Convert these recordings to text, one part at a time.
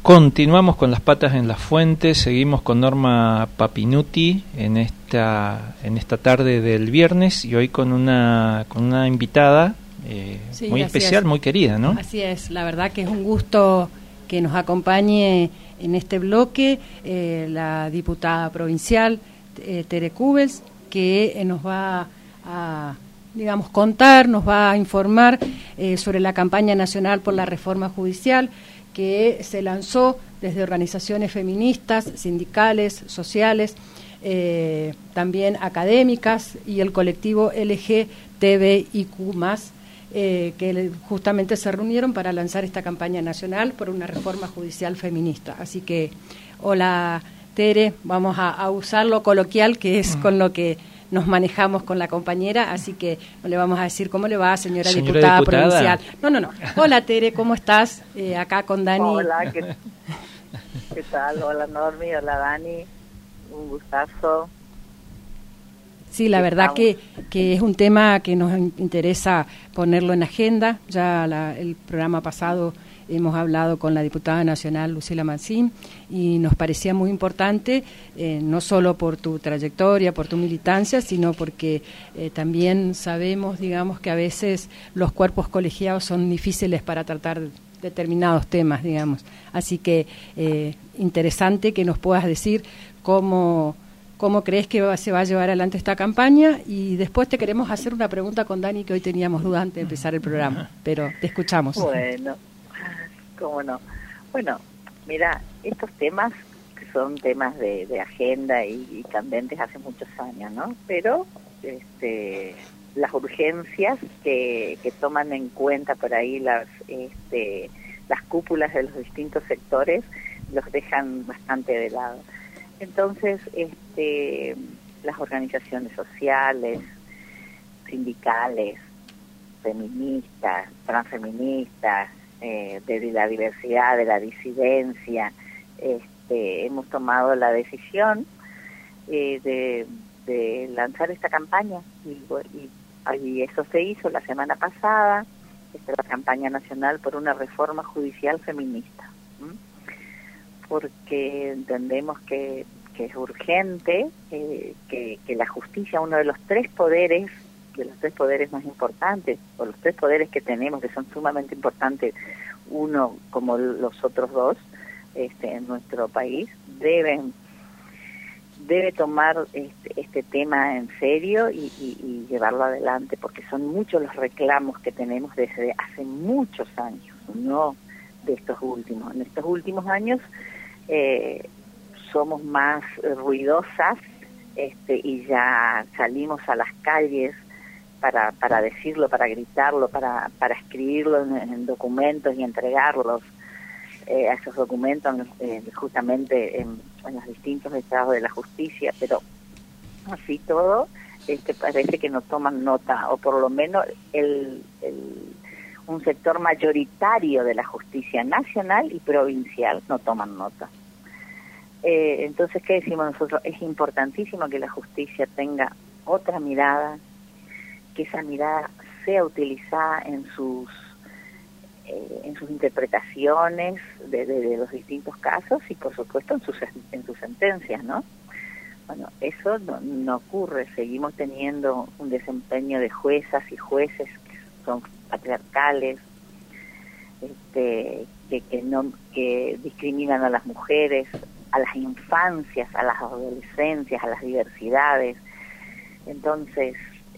Continuamos con las patas en la fuente, seguimos con Norma Papinuti en esta tarde del viernes y hoy con una invitada sí, muy especial, muy querida, ¿no? Así es, la verdad que es un gusto que nos acompañe en este bloque la diputada provincial Tere Kubels, que nos va a contar, nos va a informar sobre la campaña nacional por la reforma judicial que se lanzó desde organizaciones feministas, sindicales, sociales, también académicas y el colectivo LGTBIQ+, que justamente se reunieron para lanzar esta campaña nacional por una reforma judicial feminista. Así que, hola Tere, vamos a usar lo coloquial, que es con lo que nos manejamos con la compañera, así que no le vamos a decir cómo le va, señora diputada provincial. No. Hola Tere, ¿cómo estás? Acá con Dani. Hola, ¿qué tal? Hola Normi, hola Dani, un gustazo. Sí, la verdad que es un tema que nos interesa ponerlo en agenda. Ya el programa pasado hemos hablado con la diputada nacional Lucila Mancín y nos parecía muy importante, no solo por tu trayectoria, por tu militancia, sino porque también sabemos, que a veces los cuerpos colegiados son difíciles para tratar determinados temas, Así que interesante que nos puedas decir cómo crees que se va a llevar adelante esta campaña, y después te queremos hacer una pregunta con Dani, que hoy teníamos dudas antes de empezar el programa, pero te escuchamos. Bueno, cómo no. Bueno, mira, estos temas que son temas de agenda y candentes hace muchos años, ¿no? Pero las urgencias que toman en cuenta por ahí las cúpulas de los distintos sectores los dejan bastante de lado. Entonces, las organizaciones sociales, sindicales, feministas, transfeministas, de la diversidad, de la disidencia, hemos tomado la decisión de lanzar esta campaña y eso se hizo la semana pasada, la campaña nacional por una reforma judicial feminista. Porque entendemos que es urgente que la justicia, uno de los tres poderes más importantes, o los tres poderes que tenemos, que son sumamente importantes, uno como los otros dos en nuestro país, debe tomar este tema en serio y llevarlo adelante, porque son muchos los reclamos que tenemos desde hace muchos años, no de estos últimos. En estos últimos años somos más ruidosas y ya salimos a las calles para decirlo, para gritarlo, para escribirlo en documentos y entregarlos a esos documentos justamente en los distintos estados de la justicia, pero así todo parece que no toman nota, o por lo menos un sector mayoritario de la justicia nacional y provincial no toman nota. Entonces, ¿qué decimos nosotros? Es importantísimo que la justicia tenga otra mirada, que esa mirada sea utilizada en sus interpretaciones de los distintos casos y, por supuesto, en sus sentencias, ¿no? Bueno, eso no ocurre. Seguimos teniendo un desempeño de juezas y jueces que son patriarcales, que discriminan a las mujeres, a las infancias, a las adolescencias, a las diversidades. Entonces,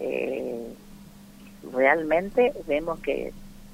realmente vemos que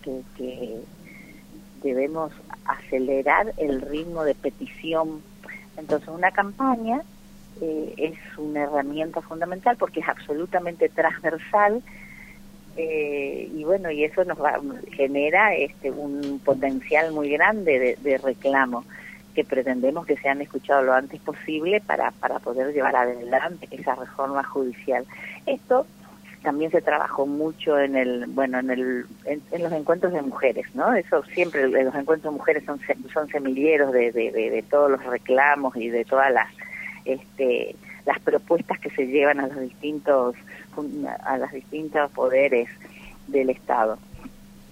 debemos acelerar el ritmo de petición. Entonces, una campaña es una herramienta fundamental porque es absolutamente transversal, y bueno, y eso genera un potencial muy grande de reclamo que pretendemos que sean escuchados lo antes posible para poder llevar adelante esa reforma judicial. Esto también se trabajó mucho en los encuentros de mujeres, ¿no? Eso siempre, los encuentros de mujeres son semilleros de todos los reclamos y de todas las propuestas que se llevan a los distintos poderes del Estado.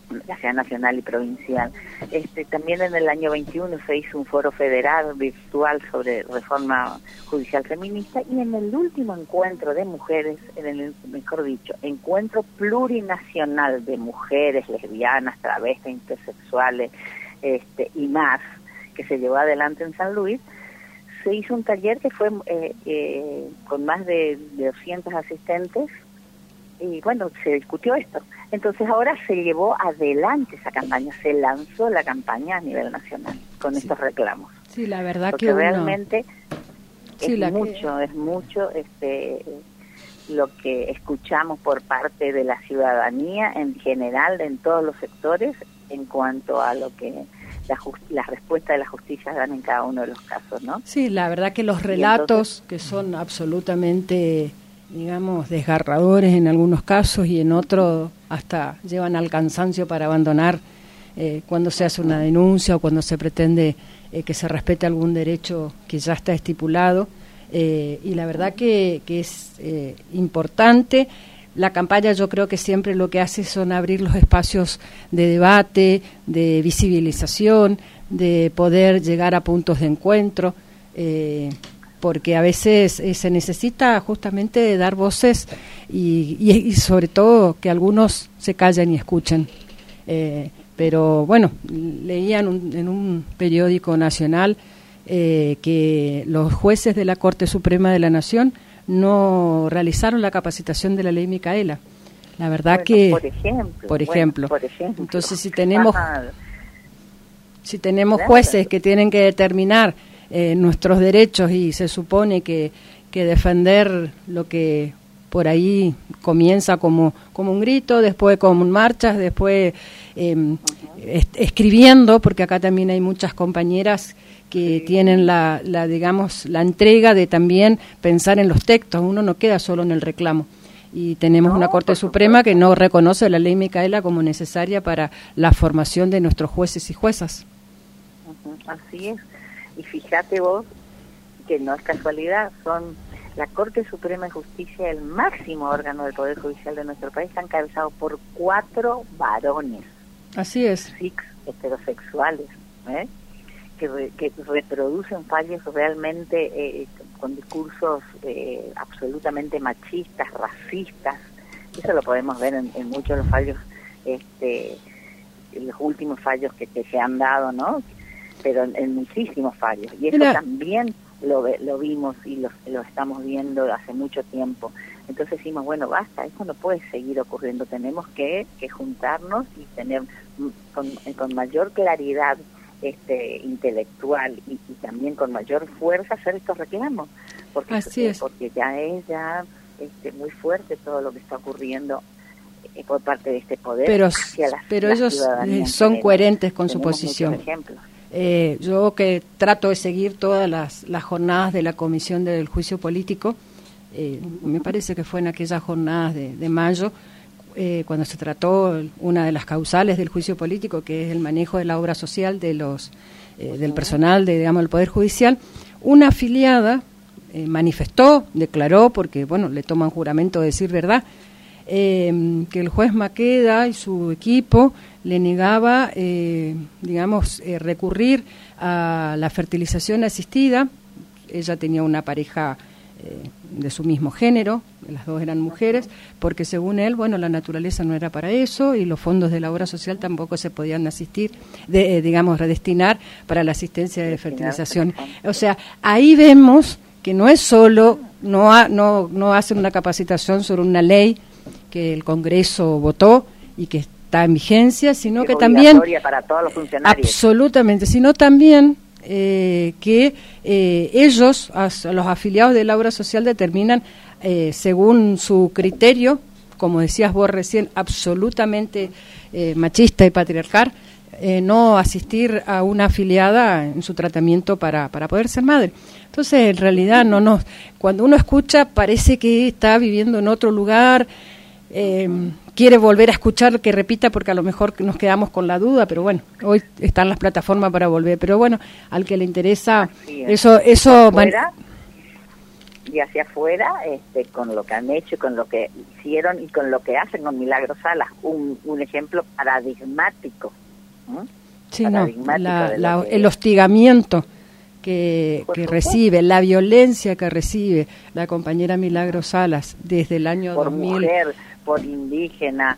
ya sea nacional y provincial. También en el año 21 se hizo un foro federal virtual sobre reforma judicial feminista, y en el último encuentro de mujeres, mejor dicho, encuentro plurinacional de mujeres lesbianas, travestis, intersexuales y más, que se llevó adelante en San Luis, se hizo un taller que fue con más de 200 asistentes, y bueno, se discutió esto. Entonces ahora se llevó adelante esa campaña, se lanzó la campaña a nivel nacional con estos reclamos. Sí, la verdad porque que realmente es mucho lo que escuchamos por parte de la ciudadanía en general, en todos los sectores, en cuanto a lo que la respuesta de la justicia dan en cada uno de los casos, ¿no? Sí, la verdad que los relatos, que son absolutamente, digamos, desgarradores en algunos casos, y en otros hasta llevan al cansancio para abandonar cuando se hace una denuncia o cuando se pretende que se respete algún derecho que ya está estipulado, y la verdad que es importante. La campaña, yo creo que siempre lo que hace son abrir los espacios de debate, de visibilización, de poder llegar a puntos de encuentro, porque a veces se necesita justamente dar voces y sobre todo que algunos se callen y escuchen. Pero bueno, leían en un periódico nacional que los jueces de la Corte Suprema de la Nación no realizaron la capacitación de la ley Micaela. La verdad que, por ejemplo, entonces si tenemos jueces que tienen que determinar nuestros derechos, y se supone que defender lo que por ahí comienza como un grito, después como marchas, después escribiendo, porque acá también hay muchas compañeras que tienen la entrega de también pensar en los textos. Uno no queda solo en el reclamo, y tenemos una Corte Suprema que no reconoce la ley Micaela como necesaria para la formación de nuestros jueces y juezas. Así es, y fíjate vos que no es casualidad, la Corte Suprema de Justicia, el máximo órgano del Poder Judicial de nuestro país, está encabezado por 4 varones. Así es. Heterosexuales, que reproducen fallos realmente con discursos absolutamente machistas, racistas. Eso lo podemos ver en muchos de los fallos, los últimos fallos que se han dado, ¿no? Pero en muchísimos fallos. Y eso también lo vimos y lo estamos viendo hace mucho tiempo. Entonces decimos, bueno, basta, esto no puede seguir ocurriendo. Tenemos que juntarnos y tener con mayor claridad intelectual y también con mayor fuerza hacer estos reclamos, porque ya es muy fuerte todo lo que está ocurriendo por parte de este poder, pero ellos son coherentes con su posición. Yo que trato de seguir todas las jornadas de la Comisión del Juicio Político, me parece que fue en aquellas jornadas de mayo, cuando se trató una de las causales del juicio político, que es el manejo de la obra social de del personal del Poder Judicial. Una afiliada manifestó, declaró, porque bueno, le toman juramento de decir verdad, que el juez Maqueda y su equipo le negaba, recurrir a la fertilización asistida. Ella tenía una pareja de su mismo género, las dos eran mujeres, porque según él, bueno, la naturaleza no era para eso y los fondos de la obra social tampoco se podían redestinar para la asistencia de fertilización. O sea, ahí vemos que no es solo, no hacen una capacitación sobre una ley que el Congreso votó y que está en vigencia, sino que también, para todos los funcionarios. Absolutamente, sino también que ellos, los afiliados de la obra social, determinan según su criterio, como decías vos recién, absolutamente machista y patriarcal, no asistir a una afiliada en su tratamiento para poder ser madre. Entonces, en realidad, cuando uno escucha, parece que está viviendo en otro lugar, quiere volver a escuchar que repita, porque a lo mejor nos quedamos con la duda, pero bueno, hoy están las plataformas para volver. Pero bueno, al que le interesa, eso y hacia afuera, con lo que han hecho, con lo que hicieron y con lo que hacen con Milagros Salas, un ejemplo paradigmático. Sí, el hostigamiento que recibe, la violencia que recibe la compañera Milagros Salas desde el año por 2000. Mujer, por indígena,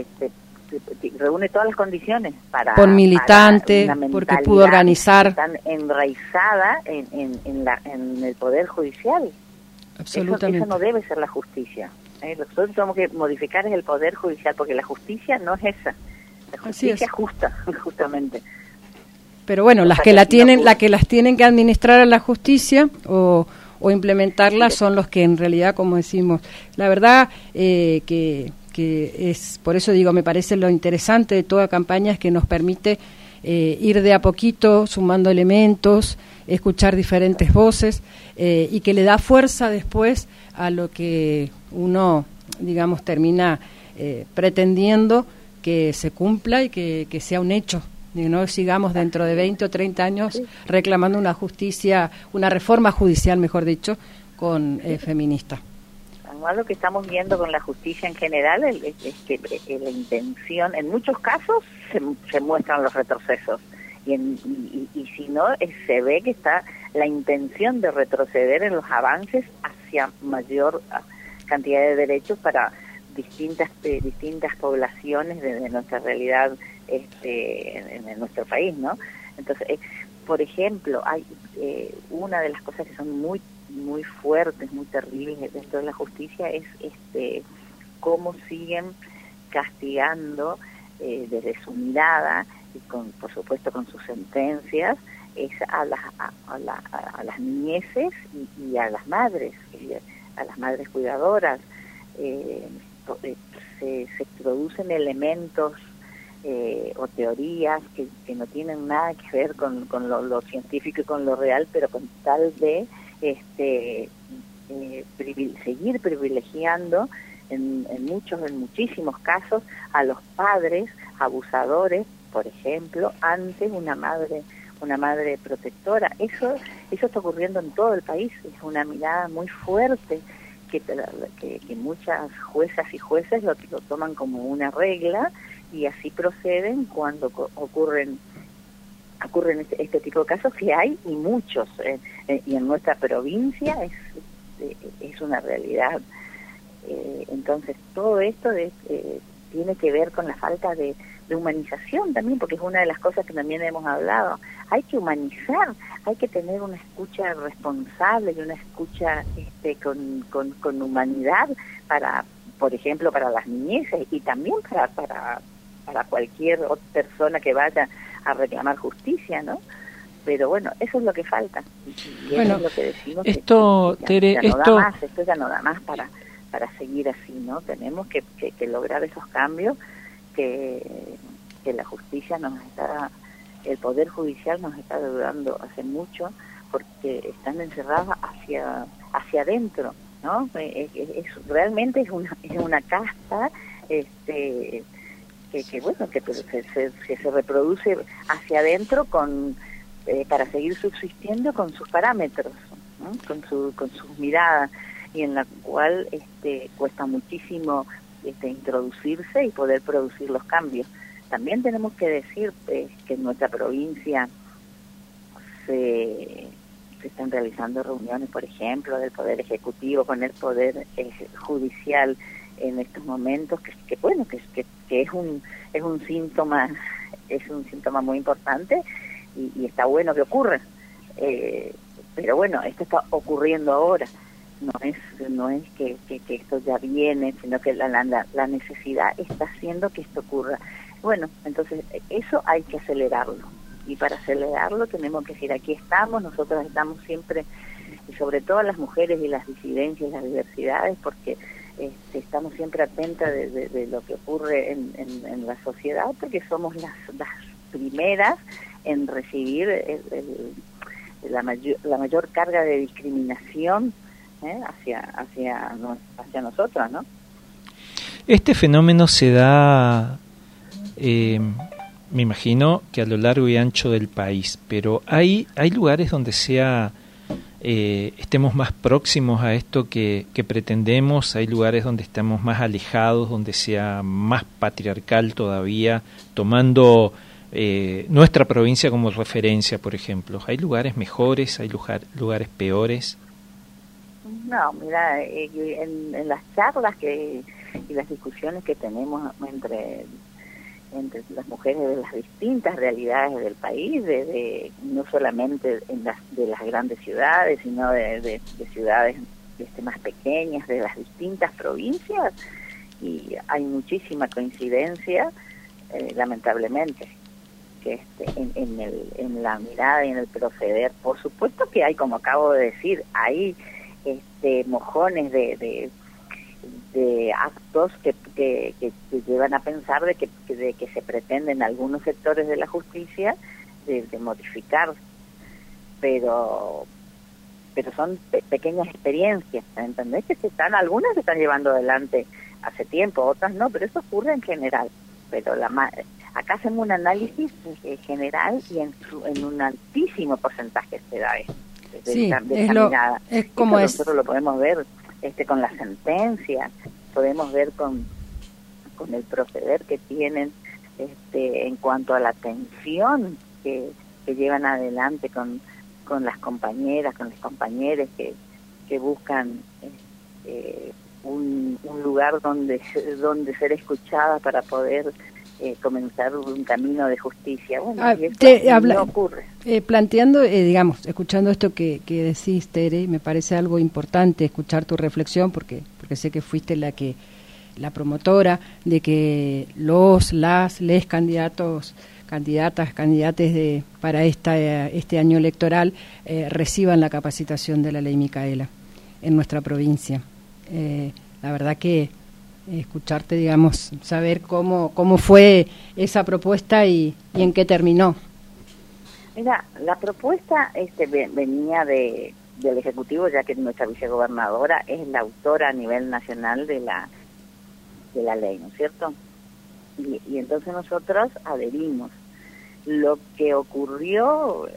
reúne todas las condiciones por militante, porque pudo organizar. Tan enraizada en el Poder Judicial. Absolutamente. Eso no debe ser la justicia. Nosotros tenemos que modificar el Poder Judicial, porque la justicia no es esa. La justicia es justa, justamente. Pero bueno, las que las tienen que administrar a la justicia o implementarla son los que en realidad, como decimos, la verdad que es, por eso digo, me parece lo interesante de toda campaña es que nos permite ir de a poquito sumando elementos, escuchar diferentes voces y que le da fuerza después a lo que uno, digamos, termina pretendiendo que se cumpla y que sea un hecho. Y no sigamos dentro de 20 o 30 años reclamando una justicia, una reforma judicial, mejor dicho, con feminista. Lo que estamos viendo con la justicia en general es que la intención, en muchos casos se muestran los retrocesos y si no, se ve que está la intención de retroceder en los avances hacia mayor cantidad de derechos para distintas poblaciones de nuestra realidad en nuestro país, ¿no? Entonces, por ejemplo, hay una de las cosas que son muy fuertes, muy terribles dentro de la justicia es cómo siguen castigando desde su mirada y por supuesto con sus sentencias a las niñeces y a las madres cuidadoras. Se producen elementos o teorías que no tienen nada que ver con lo científico y con lo real, pero con tal de seguir privilegiando en muchísimos casos a los padres abusadores, por ejemplo, ante una madre protectora. Eso está ocurriendo en todo el país. Es una mirada muy fuerte que muchas juezas y jueces lo toman como una regla y así proceden cuando ocurren este tipo de casos, que hay y muchos, y en nuestra provincia es una realidad. Entonces todo esto tiene que ver con la falta de humanización también, porque es una de las cosas que también hemos hablado. Hay que humanizar, hay que tener una escucha responsable y una escucha con humanidad para, por ejemplo, para las niñeces y también para cualquier otra persona que vaya a reclamar justicia, ¿no? Pero bueno, eso es lo que falta. Y bueno, eso es lo que decimos. Esto, Tere, esto ya no da más para seguir así, ¿no? Tenemos que lograr esos cambios que la justicia el Poder Judicial nos está ayudando hace mucho, porque están encerrados hacia adentro, ¿no? Realmente es una casta que se reproduce hacia adentro para seguir subsistiendo con sus parámetros, ¿no? con sus miradas, y en la cual cuesta muchísimo introducirse y poder producir los cambios. También tenemos que decir que en nuestra provincia se están realizando reuniones, por ejemplo, del Poder Ejecutivo con el Poder Judicial en estos momentos, que es un síntoma muy importante y está bueno que ocurra, pero bueno, esto está ocurriendo ahora, no es que esto ya viene, sino que la necesidad está haciendo que esto ocurra. Bueno, entonces eso hay que acelerarlo, y para acelerarlo tenemos que decir, aquí estamos, nosotros estamos siempre, y sobre todo las mujeres y las disidencias y las diversidades, porque estamos siempre atentas de lo que ocurre en la sociedad, porque somos las primeras en recibir la mayor carga de discriminación hacia nosotros, ¿no? Este fenómeno se da, me imagino que a lo largo y ancho del país, pero hay lugares donde sea estemos más próximos a esto que pretendemos. Hay lugares donde estamos más alejados, donde sea más patriarcal todavía, tomando nuestra provincia como referencia, por ejemplo. ¿Hay lugares mejores, hay lugares peores? No, mira, en las charlas y las discusiones que tenemos entre las mujeres de las distintas realidades del país, no solamente de las grandes ciudades, sino de ciudades más pequeñas, de las distintas provincias, y hay muchísima coincidencia, lamentablemente, que en la mirada y en el proceder. Por supuesto que hay, como acabo de decir, hay mojones de actos que llevan a pensar de que se pretende en algunos sectores de la justicia de modificar, pero son pequeñas experiencias, ¿entendés? Algunas se están llevando adelante hace tiempo, otras no, pero eso ocurre en general. Pero acá hacemos un análisis general y en un altísimo porcentaje se da esto. Sí, es como nosotros lo podemos ver con las sentencias, podemos ver con el proceder que tienen en cuanto a la atención que llevan adelante con las compañeras, con los compañeros que buscan un lugar donde ser escuchadas para poder comenzar un camino de justicia. Bueno, y eso no ocurre. Planteando, digamos, escuchando esto que decís, Tere, me parece algo importante escuchar tu reflexión, porque sé que fuiste la promotora de que les candidatos, candidates para este año electoral reciban la capacitación de la Ley Micaela en nuestra provincia. La verdad que escucharte, digamos, saber cómo fue esa propuesta y en qué terminó. Mira, la propuesta venía del Ejecutivo, ya que nuestra vicegobernadora es la autora a nivel nacional de la ley, ¿no es cierto? Y entonces nosotros adherimos. Lo que ocurrió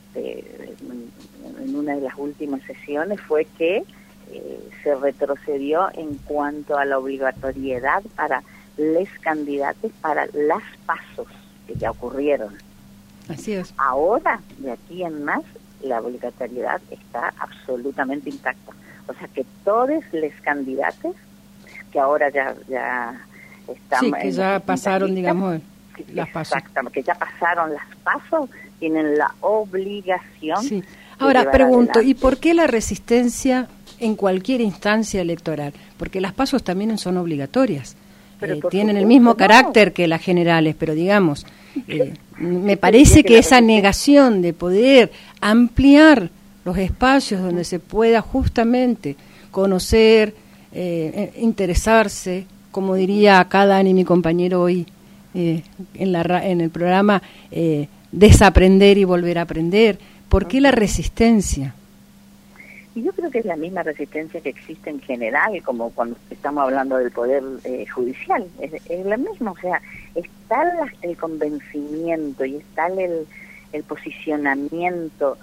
en una de las últimas sesiones fue que se retrocedió en cuanto a la obligatoriedad para les candidatos para las pasos que ya ocurrieron. Así es. Ahora, de aquí en más, la obligatoriedad está absolutamente intacta. O sea que todos les candidatos que ahora ya están... Sí, que ya pasaron, digamos, las pasos. Exactamente, que ya pasaron las pasos, tienen la obligación. Sí. Ahora pregunto, adelante. ¿Y por qué la resistencia en cualquier instancia electoral? Porque las pasos también son obligatorias. Tienen el mismo carácter que las generales, pero digamos, me parece que esa negación de poder ampliar los espacios donde se pueda justamente conocer, interesarse, como diría acá Dani, mi compañero hoy en el programa, desaprender y volver a aprender. ¿Por qué la resistencia? Y yo creo que es la misma resistencia que existe en general, como cuando estamos hablando del poder judicial, es la misma, o sea, está el convencimiento y está el posicionamiento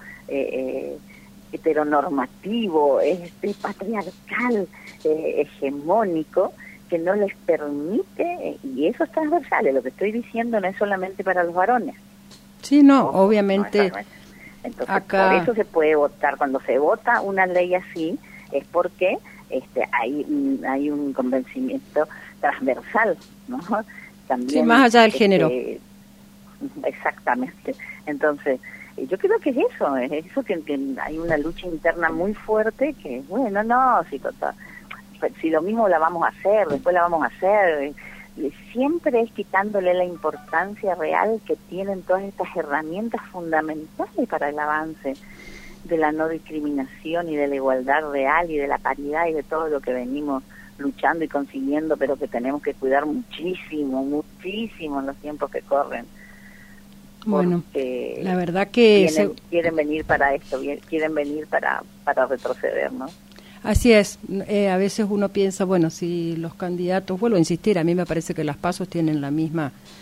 heteronormativo, patriarcal, hegemónico, que no les permite, y eso es transversal, lo que estoy diciendo no es solamente para los varones. Sí, no, obviamente... Entonces, acá... por eso se puede votar. Cuando se vota una ley así, es porque hay un convencimiento transversal, ¿no? También, sí, más allá del género. Exactamente. Entonces, yo creo que es eso que hay una lucha interna muy fuerte que, bueno, no, si lo mismo la vamos a hacer, después la vamos a hacer... Siempre es quitándole la importancia real que tienen todas estas herramientas fundamentales para el avance de la no discriminación y de la igualdad real y de la paridad y de todo lo que venimos luchando y consiguiendo, pero que tenemos que cuidar muchísimo en los tiempos que corren. Bueno, la verdad que... Quieren venir para esto, quieren venir para retroceder, ¿no? Así es, a veces uno piensa, bueno, si los candidatos, vuelvo a insistir, a mí me parece que las pasos tienen la misma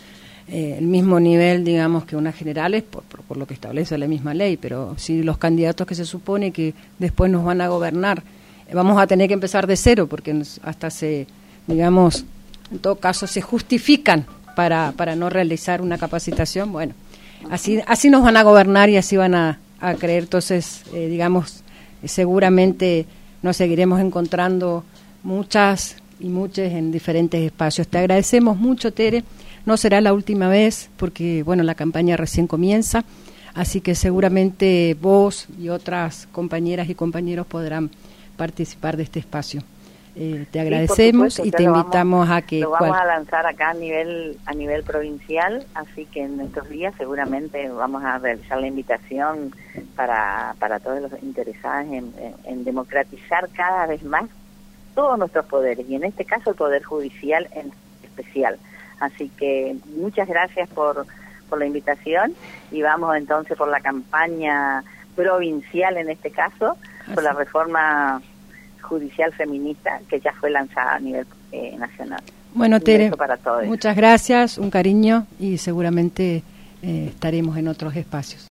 el mismo nivel, digamos, que unas generales, por lo que establece la misma ley, pero si los candidatos que se supone que después nos van a gobernar, vamos a tener que empezar de cero, porque hasta digamos, en todo caso se justifican para no realizar una capacitación, bueno, así nos van a gobernar y así van a creer. Entonces, digamos, seguramente nos seguiremos encontrando muchas y muchos en diferentes espacios. Te agradecemos mucho, Tere. No será la última vez porque, bueno, la campaña recién comienza, así que seguramente vos y otras compañeras y compañeros podrán participar de este espacio. Te agradecemos, sí, y te invitamos a que... Lo vamos a lanzar acá a nivel provincial, así que en estos días seguramente vamos a realizar la invitación para todos los interesados en democratizar cada vez más todos nuestros poderes, y en este caso el Poder Judicial en especial. Así que muchas gracias por la invitación, y vamos entonces por la campaña provincial en este caso, por la reforma judicial feminista que ya fue lanzada a nivel nacional. Bueno, Tere, muchas gracias, un cariño, y seguramente estaremos en otros espacios.